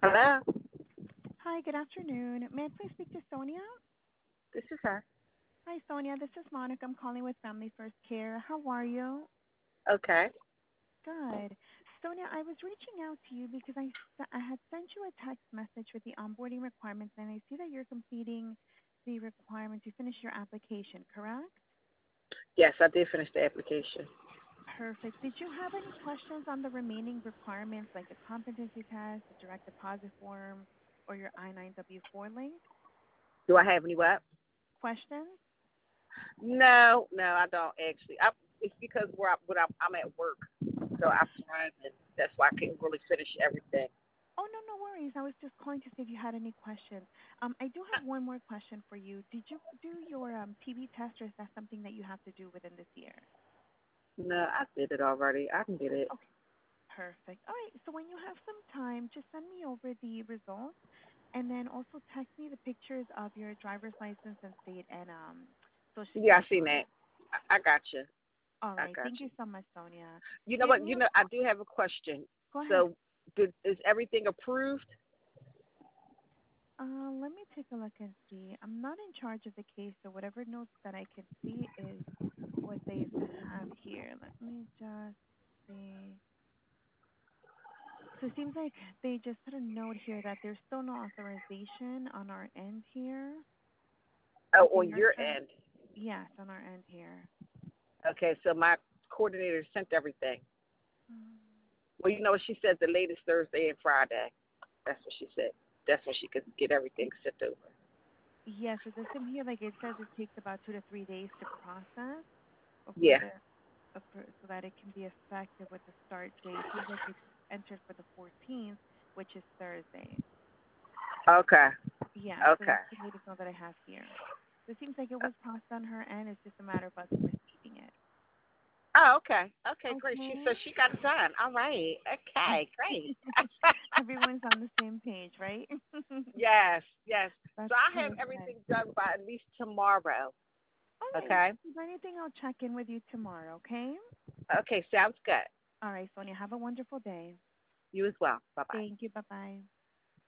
Hello, Hi, good afternoon. May I please speak to Sonia? this is her. Hi, Sonia. This is Monica. I'm calling with Family First Care. How are you? Okay. Good. Sonia, I was reaching out to you because I had sent you a text message with the onboarding requirements, and I see that you're completing the requirements. You finished your application, correct? Yes, I did finish the application. Perfect. Did you have any questions on the remaining requirements, like the competency test, the direct deposit form, or your I-9W-4 link? Do I have any what? Questions? No, no, I don't actually. It's because I'm at work, so I'm driving. That's why I couldn't really finish everything. Oh, no, no worries. I was just calling to see if you had any questions. I do have one more question for you. Did you do your TB test, or is that something that you have to do within this year? No, I did it already. I can get it. Okay, perfect. All right. So when you have some time, just send me over the results, and then also text me the pictures of your driver's license and state and social Yeah, I security seen card. that. I got you. All I right. got Thank you. you so much, Sonia. You know Give what? me a I do have a question. go ahead. So, is everything approved? Let me take a look and see. I'm not in charge of the case, so whatever notes that I can see is what they have here. Let me just see. So it seems like they just put a note here that there's still no authorization on our end here. Oh, Like the on nurse your that, end. yes, on our end here. Okay, so my coordinator sent everything. Um, Well, you know what she said, the latest Thursday and Friday. That's what she said. That's when she could get everything sent over. yes, it does seem here like it says it takes about 2 to 3 days to process before Yeah. so that it can be effective with the start date. It seems like it's entered for the 14th, which is Thursday. Okay. Yeah, so Okay. that's the latest note that I have here. So it seems like it was processed on her end. It's just a matter of us receiving it. Oh, okay. Okay, great. Okay. So she got it done. All right. Okay, great. Everyone's on the same page, right? Yes, yes. That's So I have perfect. everything done by at least tomorrow. All right. Okay. If there's anything, I'll check in with you tomorrow, okay? Okay, sounds good. All right, Sonia. Have a wonderful day. You as well. Bye bye. Thank you. Bye bye.